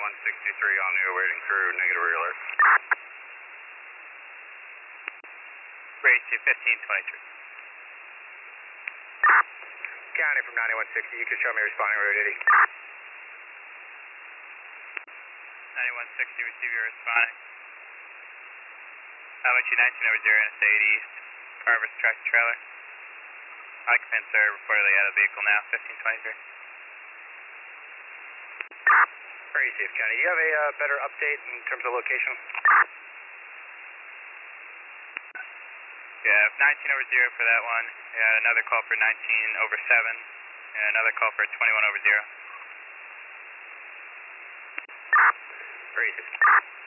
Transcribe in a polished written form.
on the awaiting crew, negative rear alert. Race to 1523. County from 9160, you can show me responding route 80. 9160, receive your responding. LMQ 1900, Interstate East, Harvest tractor trailer. Occupants are reportedly out of the vehicle now, 1523. Very safe, County. Do you have a better update in terms of location? Yeah, 19/0 for that one. Yeah, another call for 19/7, and another call for 21/0. Very safe.